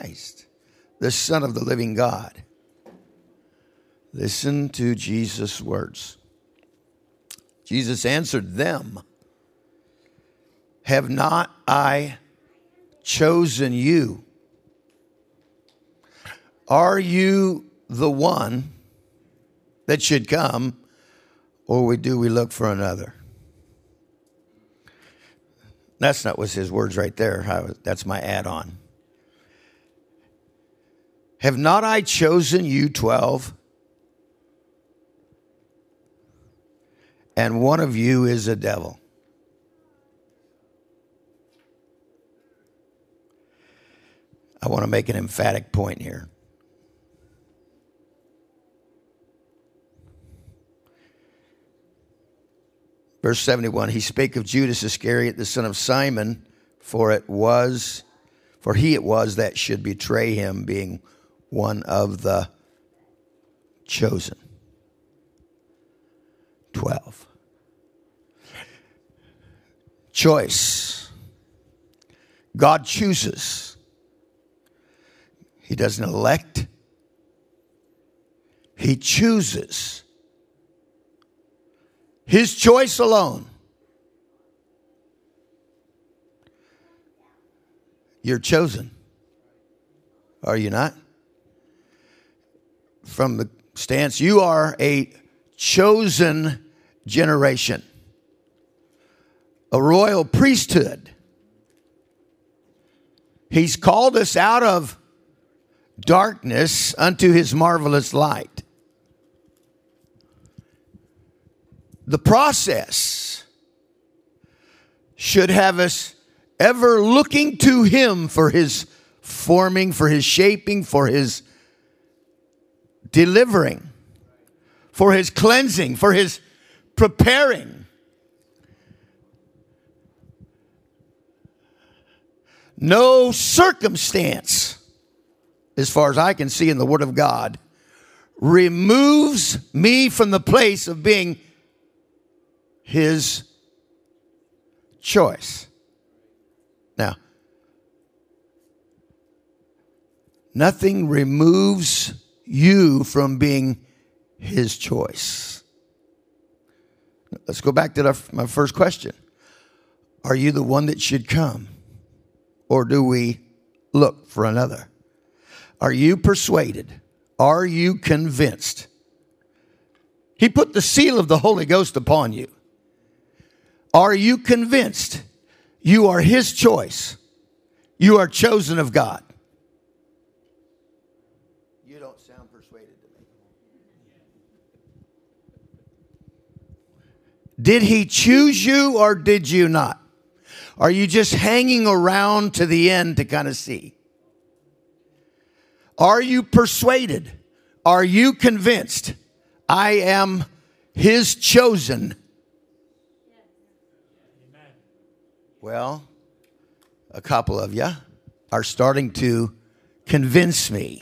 Christ, the Son of the living God. Listen to Jesus' words. Jesus answered them, have not I chosen you? Are you the one that should come, or do we look for another? That's not what's his words right there. That's my add-on. Have not I chosen you 12? And one of you is a devil. I want to make an emphatic point here. Verse 71, he spake of Judas Iscariot, the son of Simon, for he it was that should betray him, being one of the chosen 12. Choice. God chooses. He doesn't elect. He chooses. His choice alone. You're chosen. Are you not? From the stance, you are a chosen generation. A royal priesthood. He's called us out of darkness unto his marvelous light. The process should have us ever looking to him for his forming, for his shaping, for his delivering, for his cleansing, for his preparing. No circumstance, as far as I can see in the Word of God, removes me from the place of being his choice. Now, nothing removes you from being his choice. Let's go back to my first question. Are you the one that should come? Or do we look for another? Are you persuaded? Are you convinced? He put the seal of the Holy Ghost upon you. Are you convinced you are his choice? You are chosen of God. You don't sound persuaded to me. Did he choose you or did you not? Are you just hanging around to the end to kind of see? Are you persuaded? Are you convinced? I am his chosen. Well, a couple of you are starting to convince me.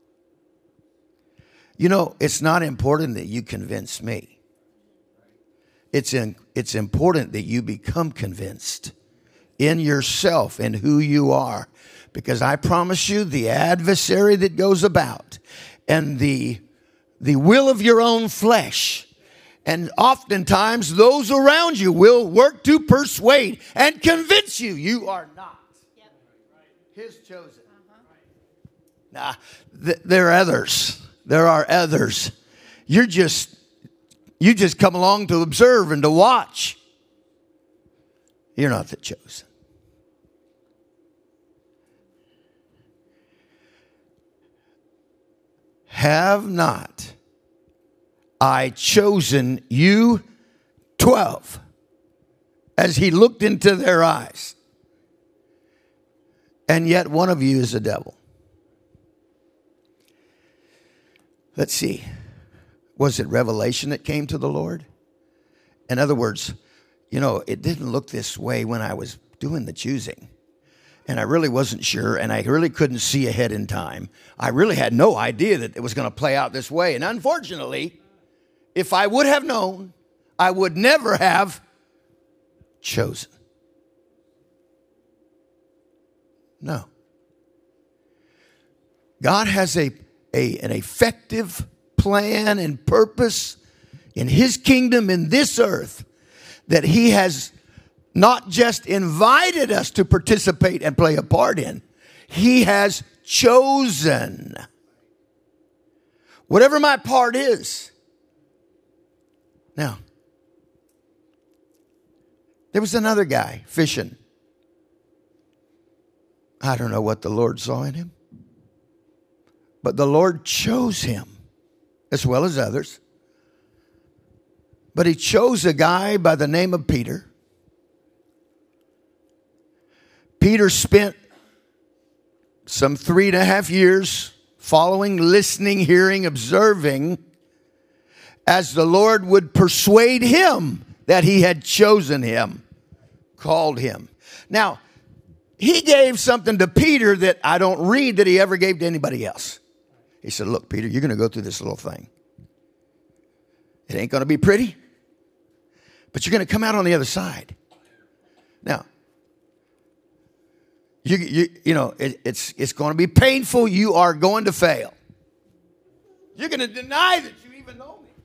You know, it's not important that you convince me. It's important that you become convinced in yourself and who you are. Because I promise you, the adversary that goes about and the will of your own flesh, and oftentimes those around you will work to persuade and convince you you are not his chosen. Nah, there are others. There are others. You just come along to observe and to watch. You're not the chosen. Have not I chosen you 12? As he looked into their eyes. And yet one of you is a devil. Let's see. Was it revelation that came to the Lord? In other words, you know, it didn't look this way when I was doing the choosing. And I really wasn't sure, and I really couldn't see ahead in time. I really had no idea that it was going to play out this way. And unfortunately, if I would have known, I would never have chosen. No. God has an effective plan and purpose in his kingdom in this earth that he has not just invited us to participate and play a part in. He has chosen. Whatever my part is. Now, there was another guy fishing. I don't know what the Lord saw in him. But the Lord chose him, as well as others. But he chose a guy by the name of Peter. Peter spent some 3.5 years following, listening, hearing, observing, as the Lord would persuade him that he had chosen him, called him. Now, he gave something to Peter that I don't read that he ever gave to anybody else. He said, look, Peter, you're going to go through this little thing. It ain't going to be pretty, but you're going to come out on the other side. Now, it's going to be painful. You are going to fail. You're going to deny that you even know me.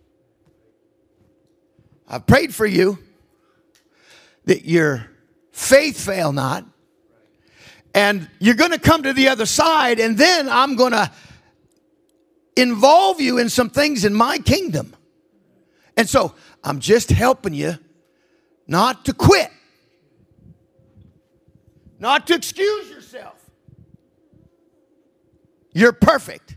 I've prayed for you that your faith fail not. And you're going to come to the other side, and then I'm going to involve you in some things in my kingdom. And so I'm just helping you not to quit. Not to excuse yourself. You're perfect.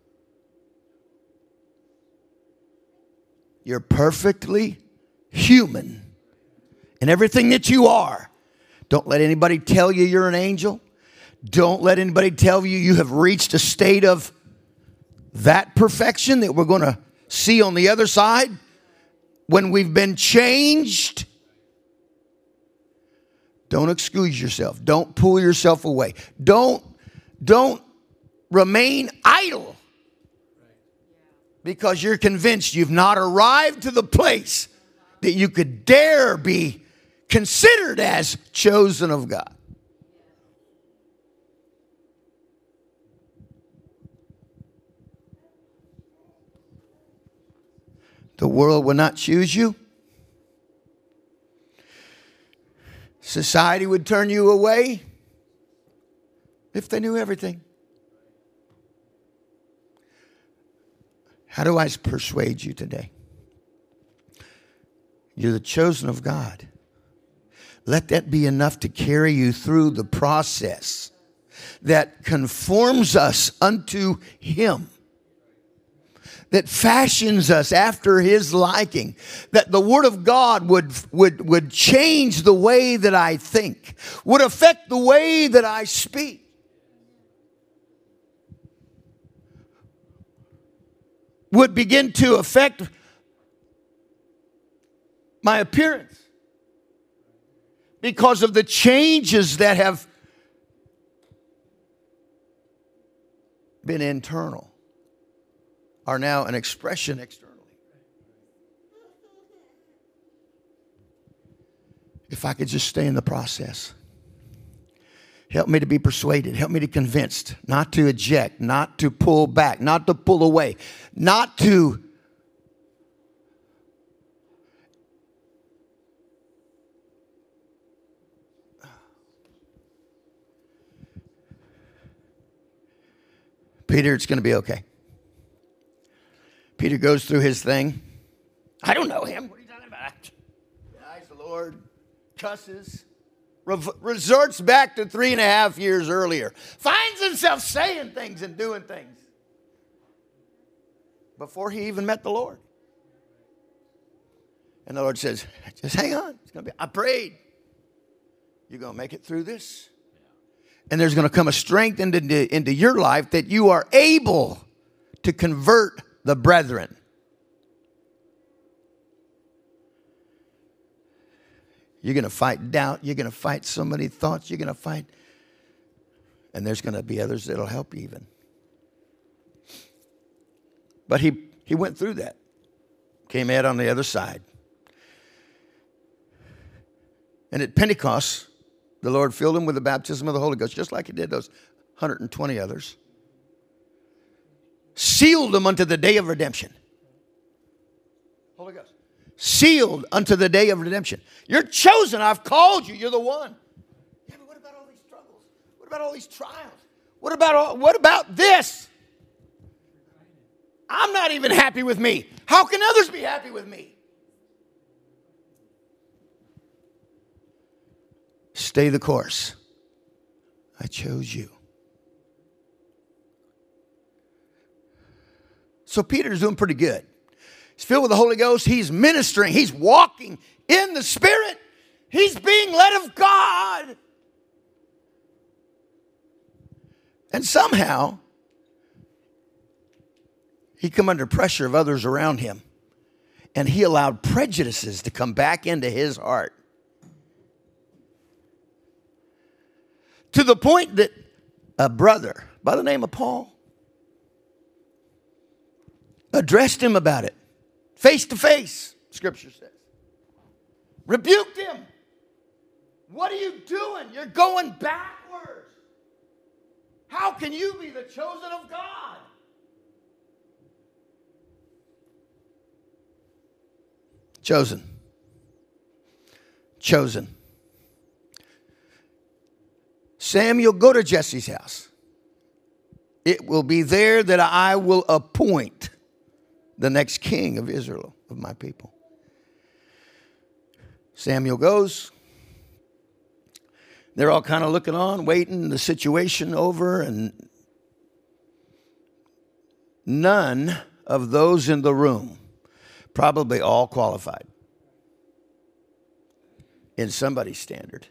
You're perfectly human in everything that you are. Don't let anybody tell you you're an angel. Don't let anybody tell you you have reached a state of that perfection that we're going to see on the other side when we've been changed. Don't excuse yourself. Don't pull yourself away. Don't remain idle because you're convinced you've not arrived to the place that you could dare be considered as chosen of God. The world will not choose you. Society would turn you away if they knew everything. How do I persuade you today? You're the chosen of God. Let that be enough to carry you through the process that conforms us unto Him, that fashions us after His liking, that the Word of God would change the way that I think, would affect the way that I speak. Would begin to affect my appearance because of the changes that have been internal are now an expression externally. If I could just stay in the process. Help me to be persuaded. Help me to be convinced. Not to eject. Not to pull back. Not to pull away. Not to Peter, it's going to be okay. Peter goes through his thing. I don't know him. What are you talking about? Denies the Lord. Cusses. Resorts back to 3.5 years earlier. Finds himself saying things and doing things before he even met the Lord. And the Lord says, just hang on. It's gonna be. I prayed. You're going to make it through this. And there's going to come a strength into your life that you are able to convert the brethren. You're going to fight doubt. You're going to fight so many thoughts. You're going to fight. And there's going to be others that'll help you even. But he went through that. Came out on the other side. And at Pentecost, the Lord filled him with the baptism of the Holy Ghost, just like he did those 120 others. sealed them unto the day of redemption. Holy Ghost. Sealed unto the day of redemption. You're chosen. I've called you. You're the one. Yeah, but what about all these struggles? What about all these trials? What about this? I'm not even happy with me. How can others be happy with me? Stay the course. I chose you. So Peter's doing pretty good. He's filled with the Holy Ghost. He's ministering. He's walking in the Spirit. He's being led of God. And somehow, he come under pressure of others around him. And he allowed prejudices to come back into his heart. To the point that a brother by the name of Paul addressed him about it. Face to face, Scripture says. Rebuked him. What are you doing? You're going backwards. How can you be the chosen of God? Chosen. Chosen. Samuel, go to Jesse's house. It will be there that I will appoint the next king of Israel, of my people. Samuel goes. They're all kind of looking on, waiting the situation over, and none of those in the room, probably all qualified in somebody's standard,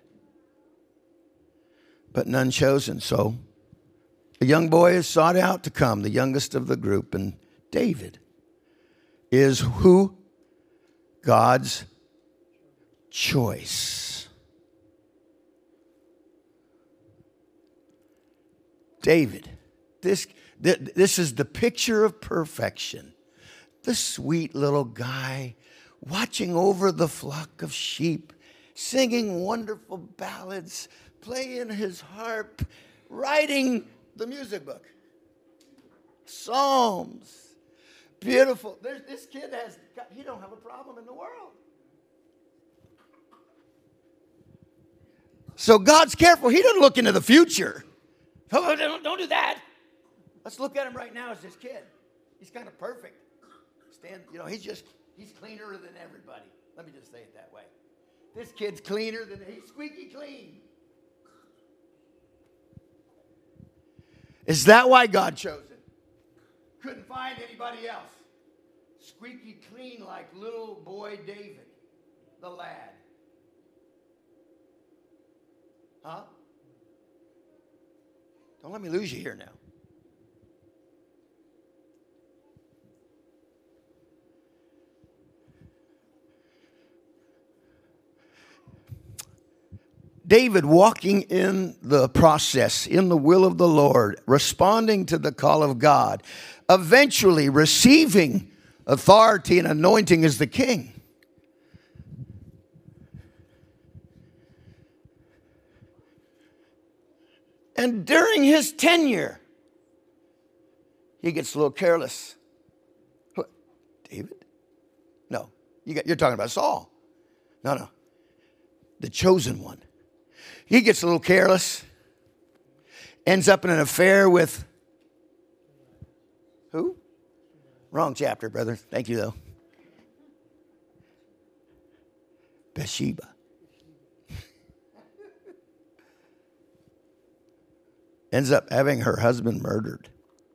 but none chosen. So a young boy is sought out to come, the youngest of the group, and David is who? God's choice. David, this is the picture of perfection. The sweet little guy watching over the flock of sheep, singing wonderful ballads, playing his harp, writing the music book, Psalms. Beautiful. This kid he don't have a problem in the world. So God's careful. He doesn't look into the future. Oh, don't do that. Let's look at him right now as this kid. He's kind of perfect. He's cleaner than everybody. Let me just say it that way. This kid's cleaner than, he's squeaky clean. Is that why God chose him? Couldn't find anybody else. Squeaky clean like little boy David, the lad. Huh? Don't let me lose you here now. David walking in the process, in the will of the Lord, responding to the call of God, eventually receiving authority and anointing as the king. And during his tenure, he gets a little careless. What? David? No, you're talking about Saul. No. The chosen one. He gets a little careless, ends up in an affair with who? Wrong chapter, brother. Thank you, though. Bathsheba. Ends up having her husband murdered.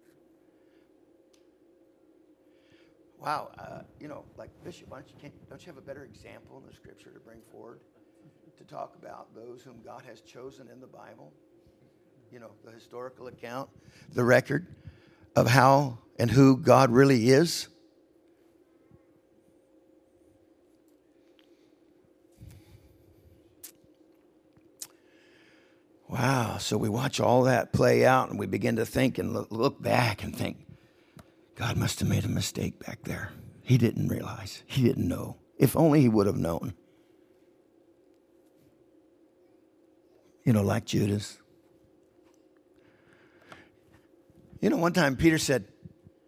Wow. Like Bishop, don't you have a better example in the Scripture to bring forward to talk about those whom God has chosen in the Bible? The historical account, the record of how and who God really is. Wow. So we watch all that play out and we begin to think and look back and think, God must have made a mistake back there. He didn't realize. He didn't know. If only he would have known. Like Judas. One time Peter said,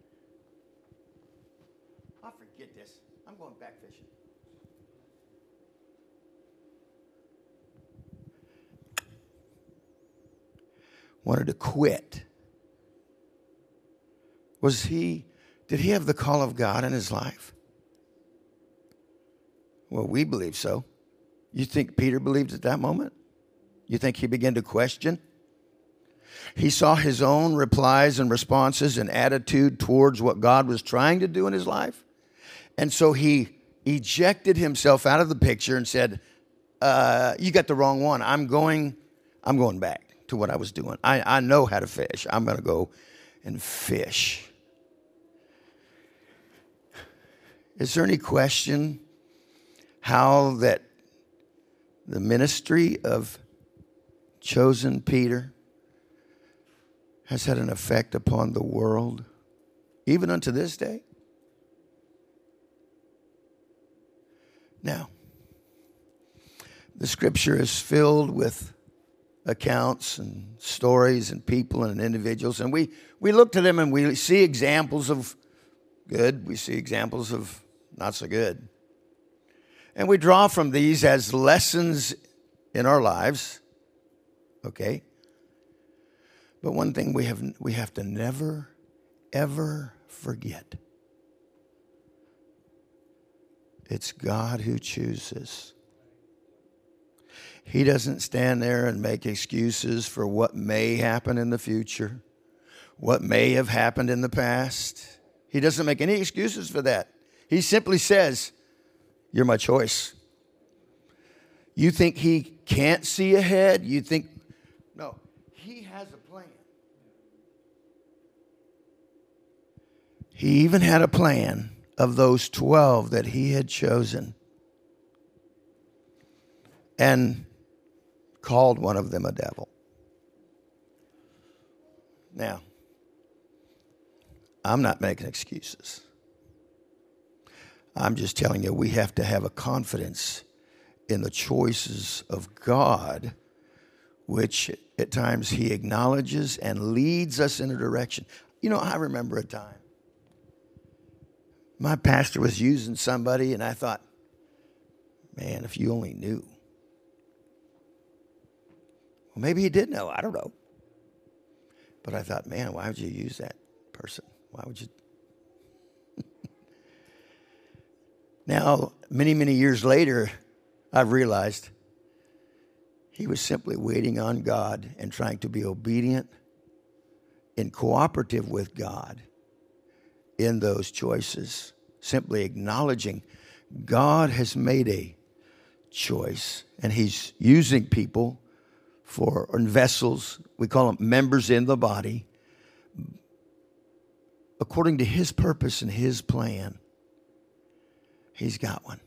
wanted to quit. Did he have the call of God in his life? Well, we believe so. You think Peter believed at that moment? You think he began to question? He saw his own replies and responses and attitude towards what God was trying to do in his life. And so he ejected himself out of the picture and said, you got the wrong one. I'm going back to what I was doing. I know how to fish. I'm going to go and fish. Is there any question how that the ministry of chosen Peter has had an effect upon the world, even unto this day? Now, the scripture is filled with accounts and stories and people and individuals, and we look to them and we see examples of good, we see examples of not so good. And we draw from these as lessons in our lives, okay? But one thing we have to never, ever forget. It's God who chooses. He doesn't stand there and make excuses for what may happen in the future, what may have happened in the past. He doesn't make any excuses for that. He simply says, you're my choice. You think he can't see ahead? You think, no, he has a plan. He even had a plan of those 12 that he had chosen and called one of them a devil. Now, I'm not making excuses. I'm just telling you, we have to have a confidence in the choices of God, which at times he acknowledges and leads us in a direction. You know, I remember a time my pastor was using somebody, and I thought, man, if you only knew. Well, maybe he did know. I don't know. But I thought, man, why would you use that person? Why would you? Now, many, many years later, I've realized he was simply waiting on God and trying to be obedient and cooperative with God in those choices, simply acknowledging God has made a choice and he's using people and vessels, we call them members in the body, according to his purpose and his plan. He's got one.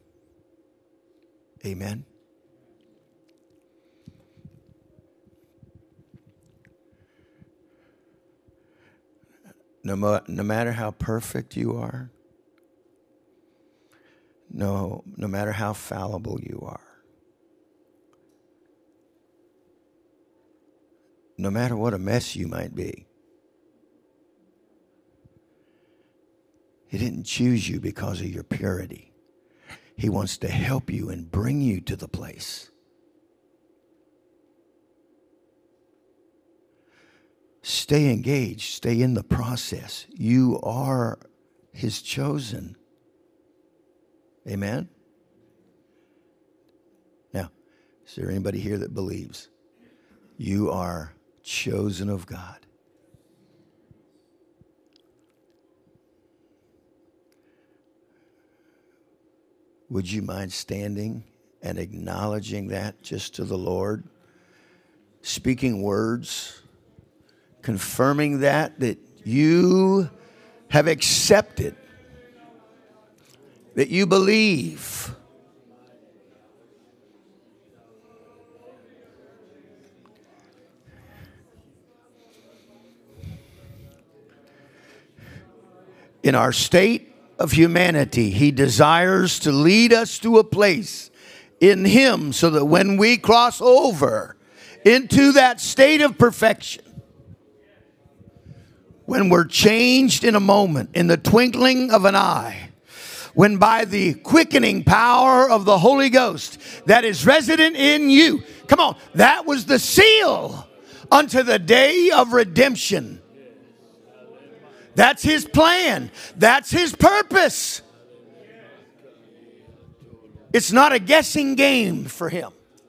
Amen. No matter how perfect you are, no matter how fallible you are, no matter what a mess you might be, he didn't choose you because of your purity. He wants to help you and bring you to the place. Stay engaged. Stay in the process. You are his chosen. Amen? Now, is there anybody here that believes you are chosen of God? Would you mind standing and acknowledging that just to the Lord? Speaking words, confirming that you have accepted, that you believe. In our state of humanity, he desires to lead us to a place in him so that when we cross over into that state of perfection, when we're changed in a moment, in the twinkling of an eye, when by the quickening power of the Holy Ghost that is resident in you, come on, that was the seal unto the day of redemption. That's his plan. That's his purpose. It's not a guessing game for him.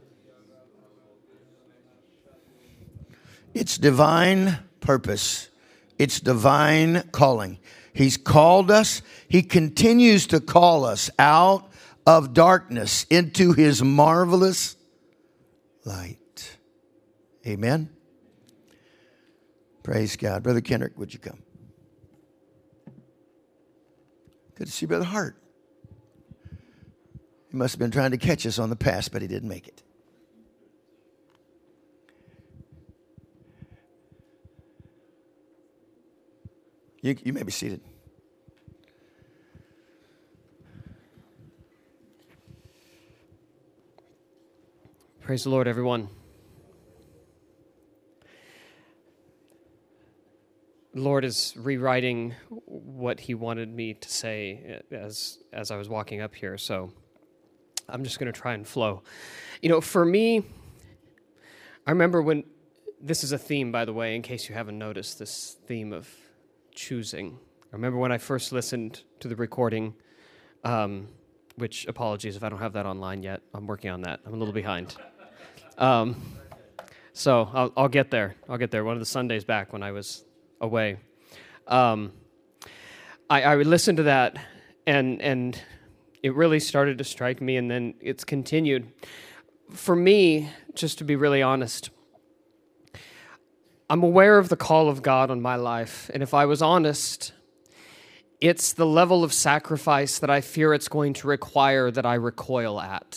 It's divine purpose. It's divine calling. He's called us. He continues to call us out of darkness into his marvelous light. Amen. Praise God. Brother Kendrick, would you come? Good to see Brother Hart. He must have been trying to catch us on the pass, but he didn't make it. You may be seated. Praise the Lord, everyone. The Lord is rewriting what he wanted me to say as I was walking up here, so I'm just going to try and flow. You know, for me, I remember when, this is a theme, by the way, in case you haven't noticed, this theme of choosing. I remember when I first listened to the recording, which, apologies if I don't have that online yet. I'm working on that. I'm a little behind. So I'll get there. One of the Sundays back when I was away. I listened to that, and it really started to strike me, and then it's continued. For me, just to be really honest, I'm aware of the call of God on my life, and if I was honest, it's the level of sacrifice that I fear it's going to require that I recoil at.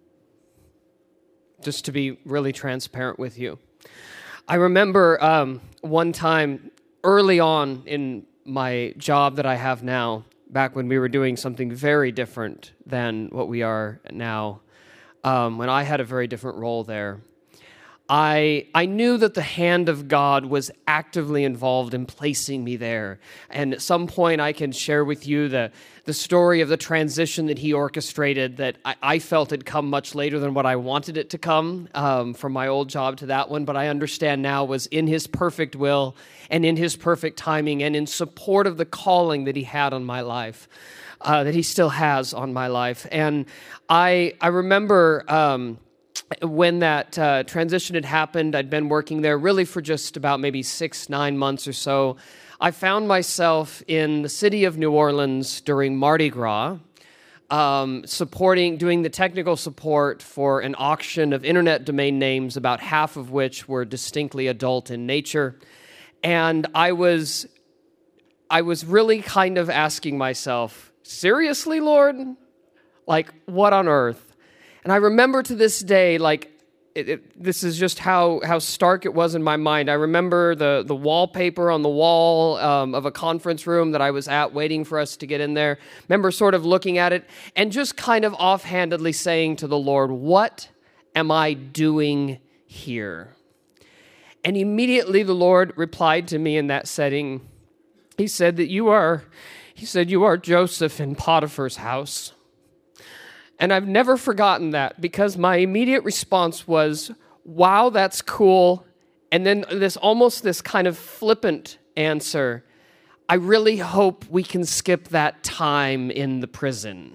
Just to be really transparent with you. I remember one time early on in my job that I have now, back when we were doing something very different than what we are now, when I had a very different role there, I knew that the hand of God was actively involved in placing me there. And at some point I can share with you the story of the transition that he orchestrated that I felt had come much later than what I wanted it to come, from my old job to that one, but I understand now was in his perfect will and in his perfect timing and in support of the calling that he had on my life, that he still has on my life. And I remember when that transition had happened, I'd been working there really for just about maybe 6-9 months or so. I found myself in the city of New Orleans during Mardi Gras, doing the technical support for an auction of internet domain names, about half of which were distinctly adult in nature. And I was really kind of asking myself, seriously, Lord? Like, what on earth? And I remember to this day, like, this is just how stark it was in my mind. I remember the wallpaper on the wall of a conference room that I was at waiting for us to get in there. Remember sort of looking at it and just kind of offhandedly saying to the Lord, what am I doing here? And immediately the Lord replied to me in that setting. He said that you are Joseph in Potiphar's house. And I've never forgotten that, because my immediate response was, wow, that's cool. And then this kind of flippant answer, I really hope we can skip that time in the prison.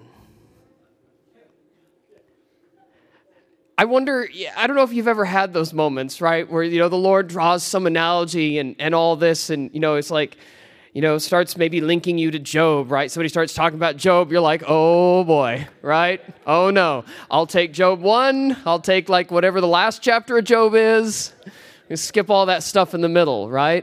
I wonder, I don't know if you've ever had those moments, right? Where, the Lord draws some analogy and all this, and, it's like, starts maybe linking you to Job, right? Somebody starts talking about Job, you're like, oh boy, right? Oh no, I'll take Job 1, I'll take like whatever the last chapter of Job is, you skip all that stuff in the middle, right?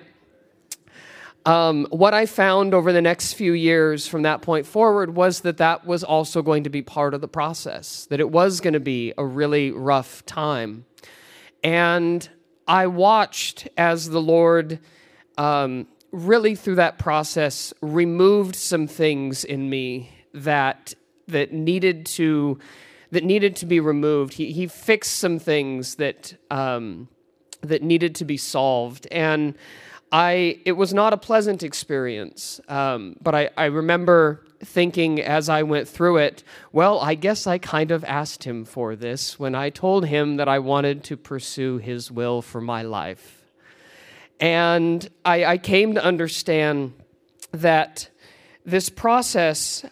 What I found over the next few years from that point forward was that was also going to be part of the process, that it was going to be a really rough time. And I watched as the Lord, really through that process, removed some things in me that needed to be removed. He fixed some things that needed to be solved, and it was not a pleasant experience. But I remember thinking as I went through it, well, I guess I kind of asked him for this when I told him that I wanted to pursue his will for my life. And I came to understand that this process,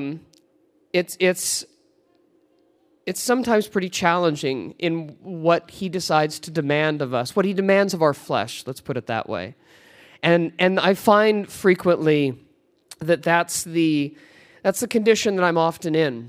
it's sometimes pretty challenging in what he decides to demand of us, what he demands of our flesh, let's put it that way. And I find frequently that that's the condition that I'm often in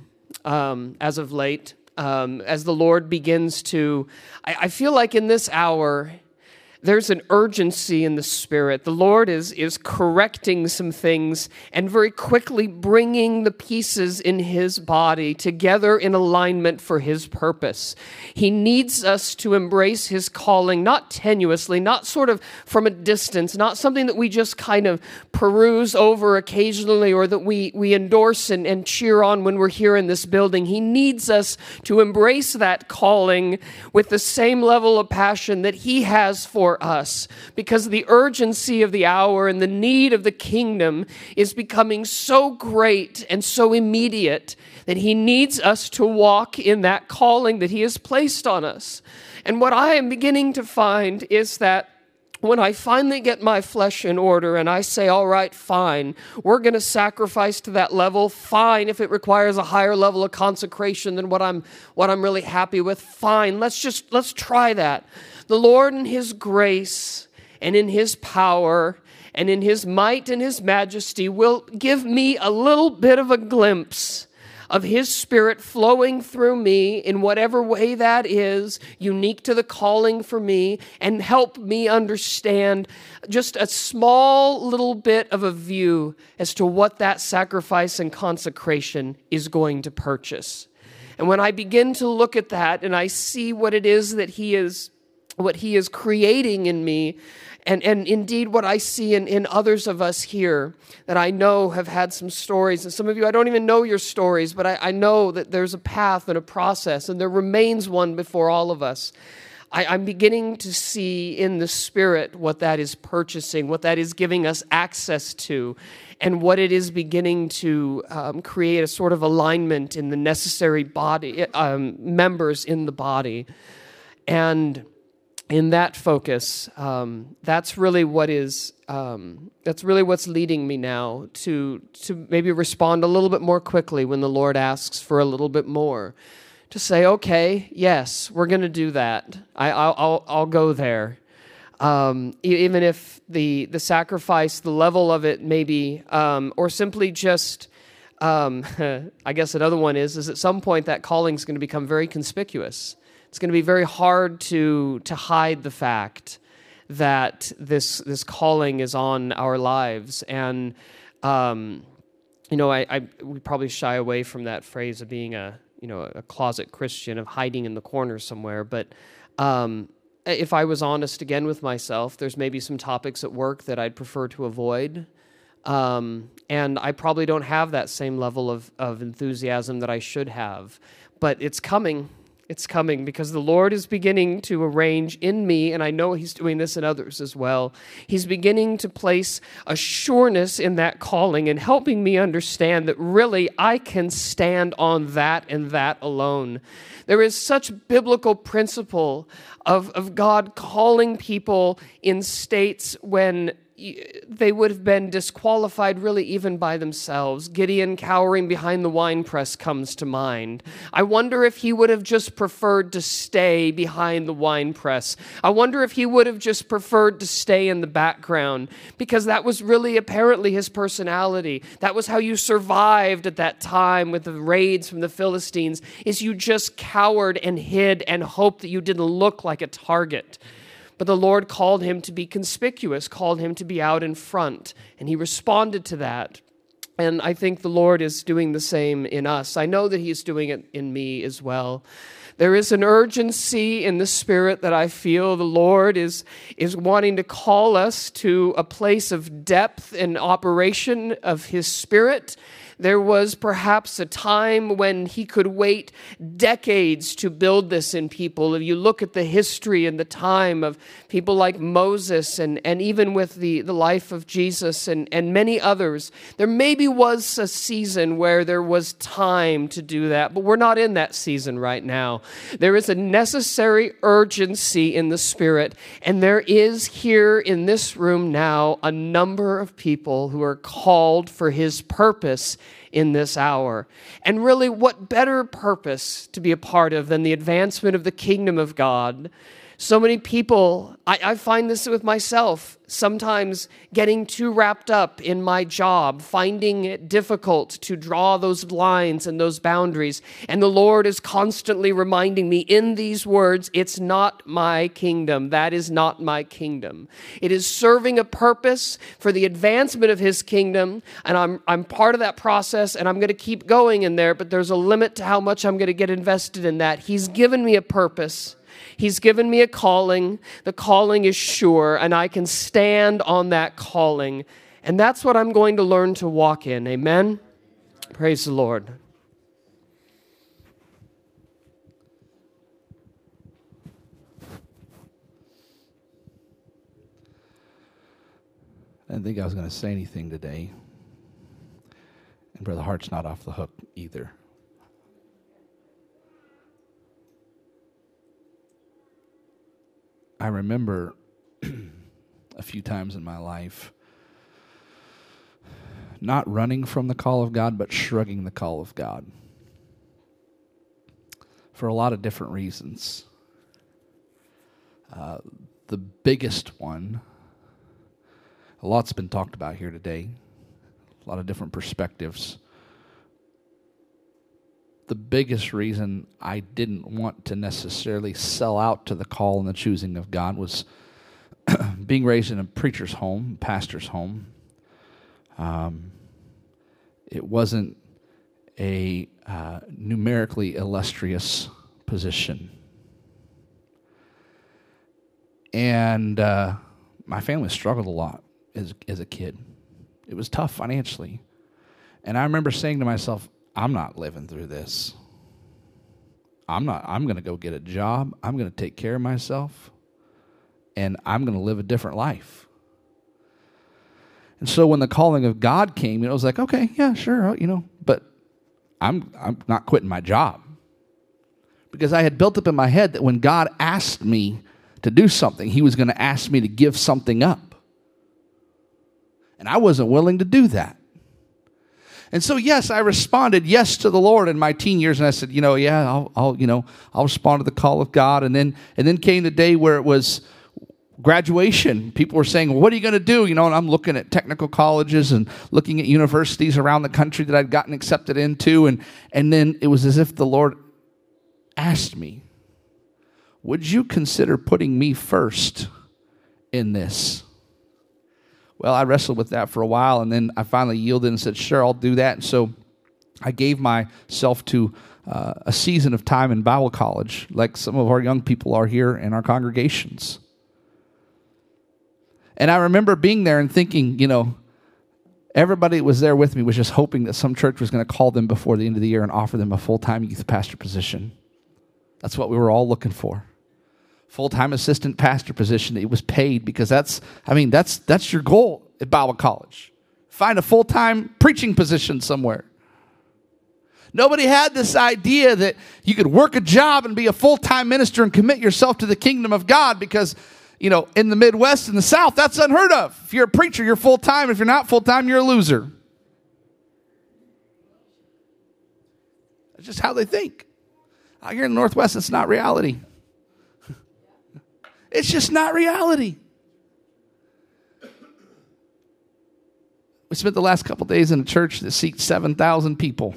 as of late, as the Lord begins to, I feel like in this hour, there's an urgency in the Spirit. The Lord is correcting some things and very quickly bringing the pieces in His body together in alignment for His purpose. He needs us to embrace His calling, not tenuously, not sort of from a distance, not something that we just kind of peruse over occasionally or that we endorse and cheer on when we're here in this building. He needs us to embrace that calling with the same level of passion that He has for us, because the urgency of the hour and the need of the kingdom is becoming so great and so immediate that He needs us to walk in that calling that He has placed on us. And what I am beginning to find is that when I finally get my flesh in order and I say, all right, fine, we're going to sacrifice to that level, fine, if it requires a higher level of consecration than what I'm really happy with, fine, let's try that. The Lord in His grace and in His power and in His might and His majesty will give me a little bit of a glimpse of His Spirit flowing through me in whatever way that is, unique to the calling for me, and help me understand just a small little bit of a view as to what that sacrifice and consecration is going to purchase. And when I begin to look at that and I see what it is that He is creating in me, and indeed what I see in others of us here that I know have had some stories. And some of you, I don't even know your stories, but I know that there's a path and a process, and there remains one before all of us. I'm beginning to see in the Spirit what that is purchasing, what that is giving us access to, and what it is beginning to create a sort of alignment in the necessary body members in the body. And in that focus, that's really what's leading me now to maybe respond a little bit more quickly when the Lord asks for a little bit more. To say, okay, yes, we're going to do that. I'll go there, even if the sacrifice, the level of it, maybe, or simply just. I guess another one is at some point that calling is going to become very conspicuous. It's going to be very hard to hide the fact that this calling is on our lives. And, we probably shy away from that phrase of being a closet Christian, of hiding in the corner somewhere. But if I was honest again with myself, there's maybe some topics at work that I'd prefer to avoid. And I probably don't have that same level of enthusiasm that I should have. But it's coming. It's coming because the Lord is beginning to arrange in me, and I know He's doing this in others as well. He's beginning to place a sureness in that calling and helping me understand that really I can stand on that and that alone. There is such biblical principle of God calling people in states when they would have been disqualified really even by themselves. Gideon cowering behind the winepress comes to mind. I wonder if he would have just preferred to stay behind the winepress. I wonder if he would have just preferred to stay in the background, because that was really apparently his personality. That was how you survived at that time with the raids from the Philistines, is you just cowered and hid and hoped that you didn't look like a target. But the Lord called him to be conspicuous, called him to be out in front, and he responded to that. And I think the Lord is doing the same in us. I know that He's doing it in me as well. There is an urgency in the Spirit that I feel the Lord is wanting to call us to a place of depth and operation of His Spirit There was perhaps a time when he could wait decades to build this in people. If you look at the history and the time of people like Moses and even with the life of Jesus and many others, there maybe was a season where there was time to do that, but we're not in that season right now. There is a necessary urgency in the Spirit, and there is here in this room now a number of people who are called for His purpose in this hour. And really, what better purpose to be a part of than the advancement of the kingdom of God? So many people, I find this with myself, sometimes getting too wrapped up in my job, finding it difficult to draw those lines and those boundaries. And the Lord is constantly reminding me in these words, it's not my kingdom. That is not my kingdom. It is serving a purpose for the advancement of His kingdom. And I'm part of that process, and I'm going to keep going in there, but there's a limit to how much I'm going to get invested in that. He's given me a purpose. He's given me a calling. The calling is sure, and I can stand on that calling. And that's what I'm going to learn to walk in. Amen? Praise the Lord. I didn't think I was going to say anything today. And Brother Hart's not off the hook either. I remember a few times in my life not running from the call of God, but shrugging the call of God for a lot of different reasons. The biggest one, a lot's been talked about here today, a lot of different perspectives. The biggest reason I didn't want to necessarily sell out to the call and the choosing of God was being raised in a preacher's home, pastor's home. It wasn't a numerically illustrious position. And my family struggled a lot as a kid. It was tough financially. And I remember saying to myself, I'm not living through this. I'm going to go get a job. I'm going to take care of myself. And I'm going to live a different life. And so when the calling of God came, it was like, okay, yeah, sure, but I'm not quitting my job. Because I had built up in my head that when God asked me to do something, He was going to ask me to give something up. And I wasn't willing to do that. And so, yes, I responded yes to the Lord in my teen years, and I said, yeah, I'll respond to the call of God. And then came the day where it was graduation. People were saying, well, what are you going to do? And I'm looking at technical colleges and looking at universities around the country that I'd gotten accepted into, and then it was as if the Lord asked me, would you consider putting me first in this? Well, I wrestled with that for a while, and then I finally yielded and said, sure, I'll do that. And so I gave myself to a season of time in Bible college, like some of our young people are here in our congregations. And I remember being there and thinking, everybody that was there with me was just hoping that some church was going to call them before the end of the year and offer them a full-time youth pastor position. That's what we were all looking for. Full-time assistant pastor position that was paid, because that's your goal at Bible college. Find a full-time preaching position somewhere. Nobody had this idea that you could work a job and be a full-time minister and commit yourself to the kingdom of God, because, in the Midwest and the South, that's unheard of. If you're a preacher, you're full-time. If you're not full-time, you're a loser. That's just how they think. Out here in the Northwest, it's not reality. It's just not reality. We spent the last couple days in a church that seats 7,000 people.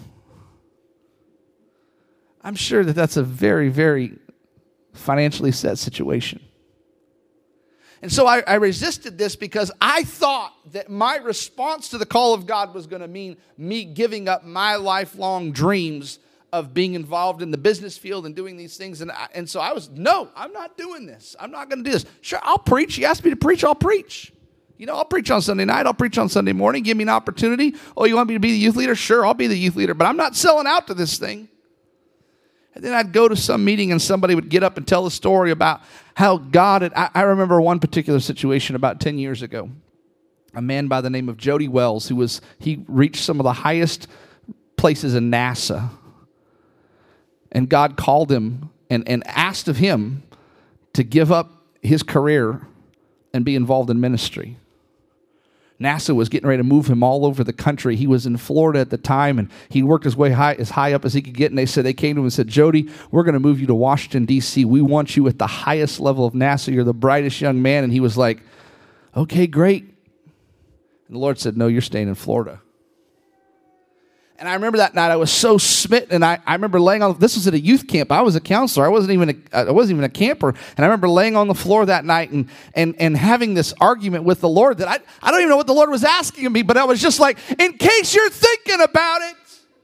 I'm sure that that's a very, very financially set situation. And so I resisted this because I thought that my response to the call of God was going to mean me giving up my lifelong dreams of being involved in the business field and doing these things. And so I was, no, I'm not doing this. I'm not going to do this. Sure, I'll preach. He asked me to preach, I'll preach. You know, I'll preach on Sunday night. I'll preach on Sunday morning. Give me an opportunity. Oh, you want me to be the youth leader? Sure, I'll be the youth leader. But I'm not selling out to this thing. And then I'd go to some meeting and somebody would get up and tell a story about how God had... I remember one particular situation about 10 years ago. A man by the name of Jody Wells, he reached some of the highest places in NASA. And God called him and asked of him to give up his career and be involved in ministry. NASA was getting ready to move him all over the country. He was in Florida at the time, and he worked his way as high up as he could get. And they came to him and said, Jody, we're going to move you to Washington, D.C. We want you at the highest level of NASA. You're the brightest young man. And he was like, okay, great. And the Lord said, no, you're staying in Florida. And I remember that night I was so smitten, and I remember laying on. This was at a youth camp. I was a counselor. I wasn't even a camper. And I remember laying on the floor that night and having this argument with the Lord that I don't even know what the Lord was asking of me, but I was just like, in case you're thinking about it,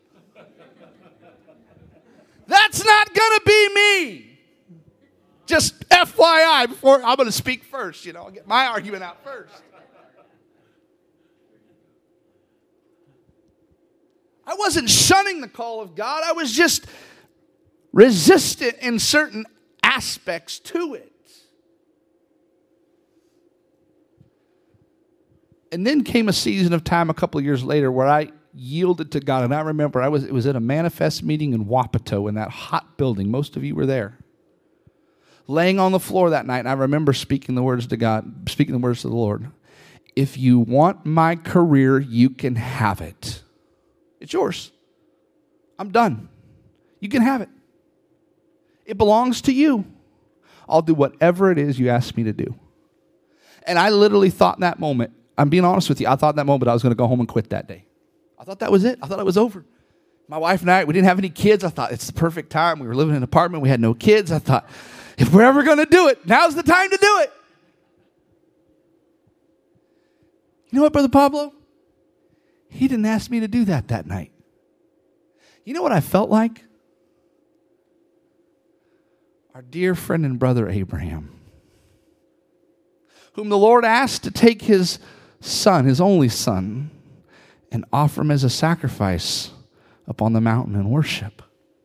that's not gonna be me. Just FYI, before I'm gonna speak first. I'll get my argument out first. I wasn't shunning the call of God. I was just resistant in certain aspects to it. And then came a season of time a couple of years later where I yielded to God. And I remember it was at a Manifest meeting in Wapato in that hot building. Most of you were there. Laying on the floor that night, and I remember speaking the words to God, speaking the words to the Lord. If you want my career, you can have it. It's yours. I'm done. You can have it. It belongs to you. I'll do whatever it is you ask me to do. And I literally thought in that moment, I'm being honest with you, I thought in that moment I was going to go home and quit that day. I thought that was it. I thought it was over. My wife and I, we didn't have any kids. I thought it's the perfect time. We were living in an apartment. We had no kids. I thought, if we're ever going to do it, now's the time to do it. You know what, Brother Pablo? He didn't ask me to do that night. You know what I felt like? Our dear friend and brother Abraham, whom the Lord asked to take his son, his only son, and offer him as a sacrifice upon the mountain and worship.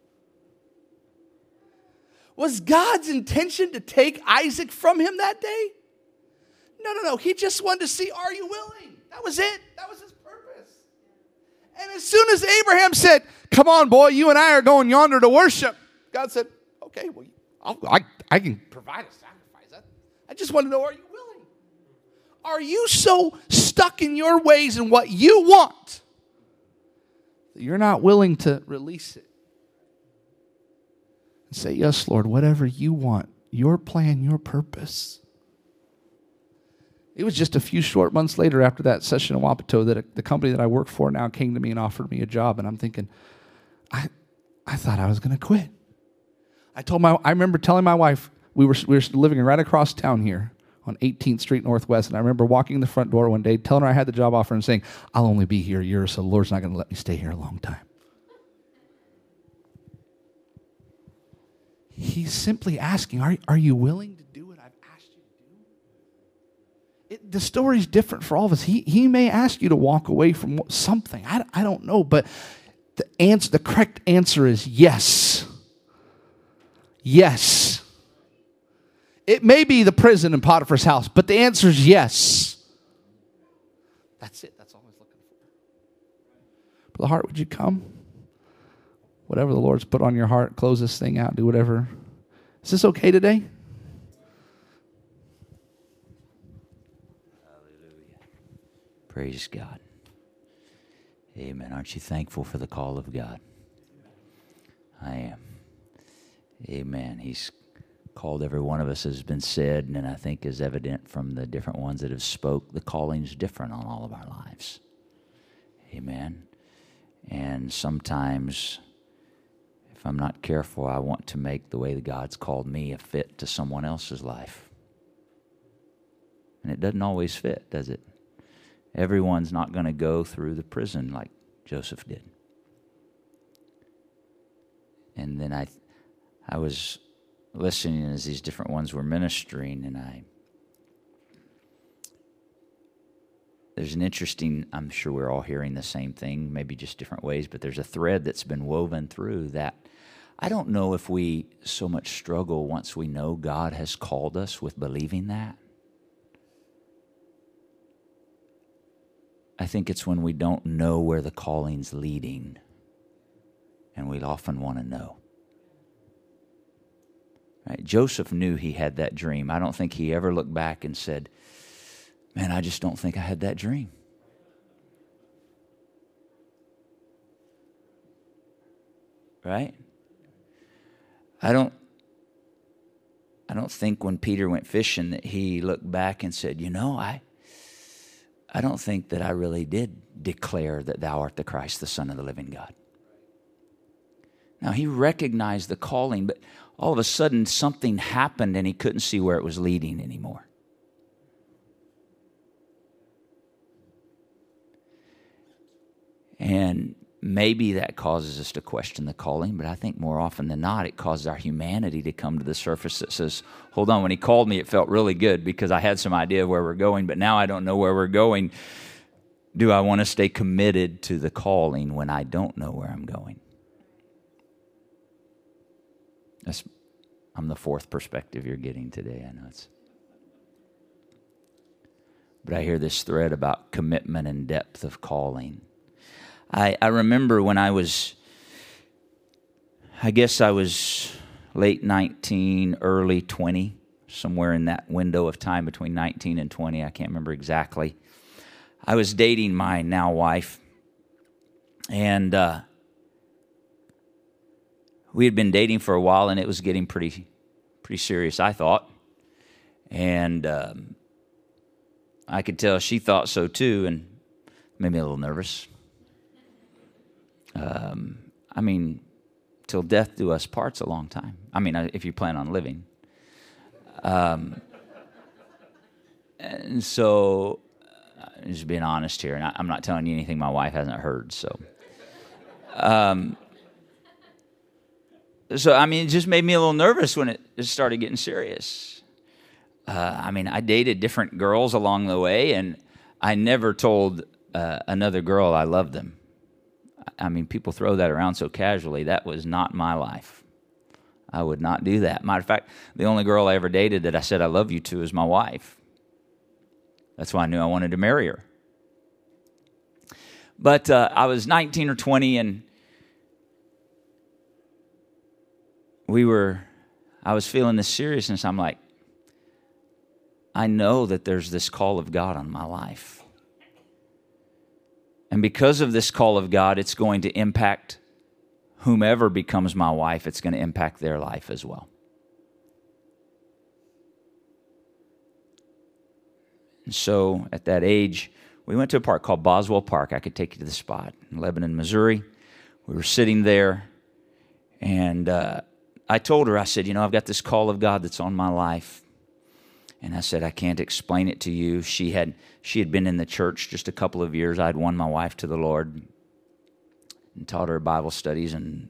Was God's intention to take Isaac from him that day? No. He just wanted to see, are you willing? That was it. That was his purpose. And as soon as Abraham said, come on, boy, you and I are going yonder to worship, God said, okay, well, I can provide a sacrifice. I just want to know, are you willing? Are you so stuck in your ways and what you want that you're not willing to release it? And say, yes, Lord, whatever you want, your plan, your purpose. It was just a few short months later after that session in Wapato that the company that I work for now came to me and offered me a job. And I'm thinking, I thought I was going to quit. I remember telling my wife, we were living right across town here on 18th Street Northwest. And I remember walking in the front door one day, telling her I had the job offer and saying, I'll only be here a year, so the Lord's not going to let me stay here a long time. He's simply asking, are you willing to do what I've asked you to do? The story's different for all of us. He may ask you to walk away from something. I don't know, but the correct answer is yes. Yes. It may be the prison in Potiphar's house, but the answer is yes. That's it. That's all I was looking for. Brother Hart, would you come? Whatever the Lord's put on your heart, close this thing out, do whatever. Is this okay today? Hallelujah. Praise God. Amen. Aren't you thankful for the call of God? I am. Amen. He's called every one of us, as has been said, and I think is evident from the different ones that have spoke. The calling's different on all of our lives. Amen. And sometimes, if I'm not careful, I want to make the way that God's called me a fit to someone else's life. And it doesn't always fit, does it? Everyone's not going to go through the prison like Joseph did. And then I was listening as these different ones were ministering, and there's an interesting, I'm sure we're all hearing the same thing, maybe just different ways, but there's a thread that's been woven through that. I don't know if we so much struggle once we know God has called us with believing that. I think it's when we don't know where the calling's leading, and we often want to know. Right? Joseph knew he had that dream. I don't think he ever looked back and said, man, I just don't think I had that dream. Right? I don't think when Peter went fishing that he looked back and said, I don't think that I really did declare that thou art the Christ, the Son of the living God. Now, he recognized the calling, but all of a sudden something happened and he couldn't see where it was leading anymore. And maybe that causes us to question the calling, but I think more often than not, it causes our humanity to come to the surface that says, hold on, when he called me, it felt really good because I had some idea of where we're going, but now I don't know where we're going. Do I want to stay committed to the calling when I don't know where I'm going? I'm the fourth perspective you're getting today, I know it's. But I hear this thread about commitment and depth of calling. I remember when I was late 19, early 20, somewhere in that window of time between 19 and 20, I can't remember exactly. I was dating my now wife, and we had been dating for a while, and it was getting pretty serious, I thought. And I could tell she thought so too, and made me a little nervous. Till death do us part's a long time. If you plan on living. And so, just being honest here, and I'm not telling you anything my wife hasn't heard, so. It just made me a little nervous when it started getting serious. I dated different girls along the way, and I never told another girl I loved them. People throw that around so casually. That was not my life. I would not do that. Matter of fact, the only girl I ever dated that I said I love you to is my wife. That's why I knew I wanted to marry her. But I was 19 or 20, and I was feeling this seriousness. I'm like, I know that there's this call of God on my life. And because of this call of God, it's going to impact whomever becomes my wife. It's going to impact their life as well. And so at that age, we went to a park called Boswell Park. I could take you to the spot in Lebanon, Missouri. We were sitting there, and I told her, I said, I've got this call of God that's on my life. And I said, I can't explain it to you. She had been in the church just a couple of years. I'd won my wife to the Lord and taught her Bible studies. And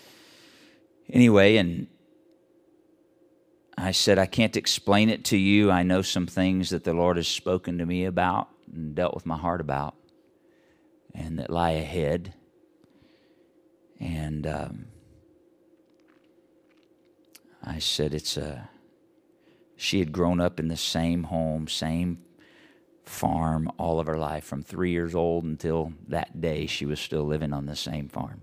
I said, I can't explain it to you. I know some things that the Lord has spoken to me about and dealt with my heart about and that lie ahead. And I said, she had grown up in the same home, same farm all of her life. From 3 years old until that day, she was still living on the same farm.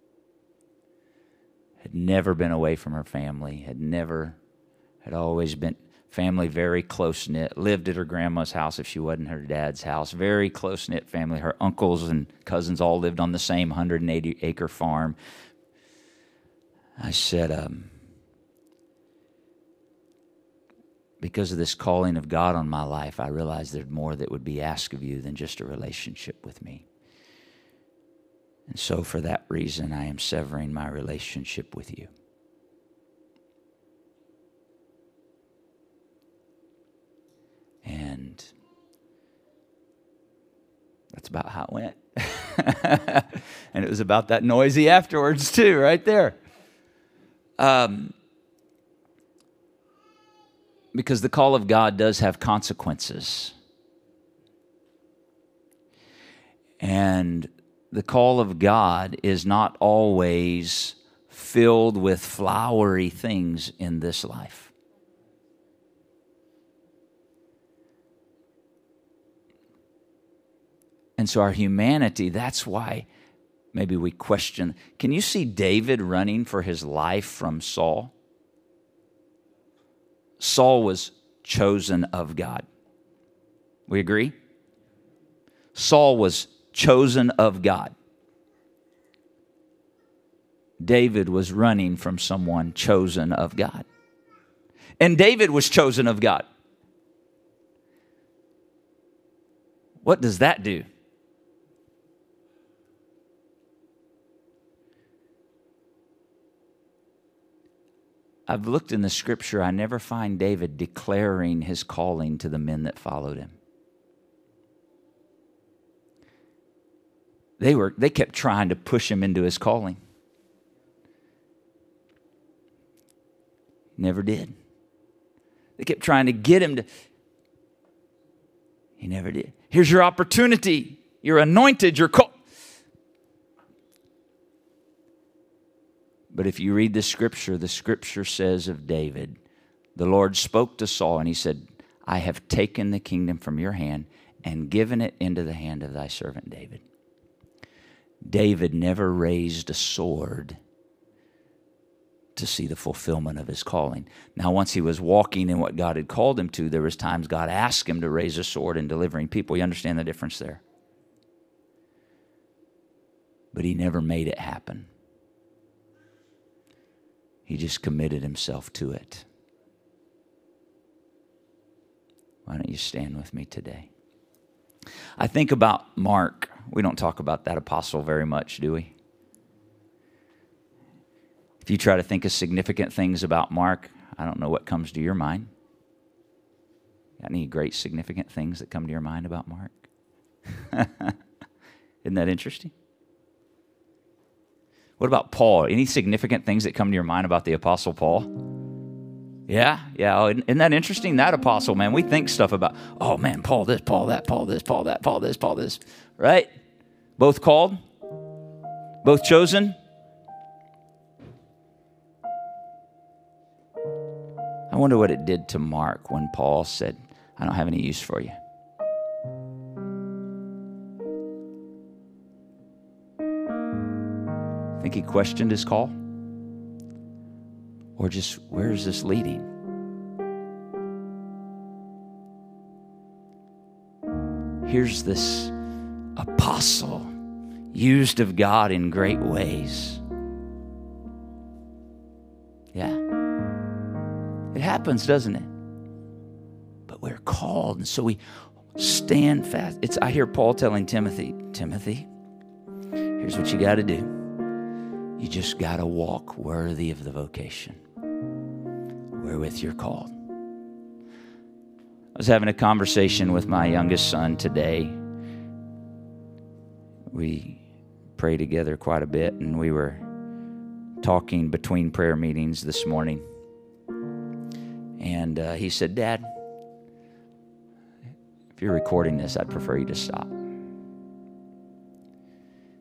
Had never been away from her family, had always been family very close-knit, lived at her grandma's house if she wasn't her dad's house, very close-knit family. Her uncles and cousins all lived on the same 180-acre farm. I said, because of this calling of God on my life, I realized there's more that would be asked of you than just a relationship with me. And so for that reason, I am severing my relationship with you. And that's about how it went. And it was about that noisy afterwards too, right there. Because the call of God does have consequences. And the call of God is not always filled with flowery things in this life. And so our humanity, that's why maybe we question. Can you see David running for his life from Saul? Saul was chosen of God. We agree? Saul was chosen of God. David was running from someone chosen of God. And David was chosen of God. What does that do? I've looked in the scripture. I never find David declaring his calling to the men that followed him. They kept trying to push him into his calling. Never did. They kept trying to get him to. He never did. Here's your opportunity. You're anointed. You're called. But if you read the scripture says of David, the Lord spoke to Saul and he said, I have taken the kingdom from your hand and given it into the hand of thy servant David. David never raised a sword to see the fulfillment of his calling. Now, once he was walking in what God had called him to, there was times God asked him to raise a sword in delivering people. You understand the difference there? But he never made it happen. He just committed himself to it. Why don't you stand with me today? I think about Mark. We don't talk about that apostle very much, do we? If you try to think of significant things about Mark, I don't know what comes to your mind. Got any great significant things that come to your mind about Mark? Isn't that interesting? What about Paul? Any significant things that come to your mind about the Apostle Paul? Yeah. Oh, isn't that interesting? That apostle, man, we think stuff about, oh man, Paul this, Paul that, Paul this, Paul that, Paul this, Paul this, right? Both called? Both chosen? I wonder what it did to Mark when Paul said, I don't have any use for you. Think he questioned his call? Or just, where is this leading? Here's this apostle used of God in great ways. Yeah. It happens, doesn't it? But we're called, and so we stand fast. I hear Paul telling Timothy, here's what you got to do. You just got to walk worthy of the vocation wherewith you're called. I was having a conversation with my youngest son today. We pray together quite a bit, and we were talking between prayer meetings this morning. And he said, Dad, if you're recording this, I'd prefer you to stop.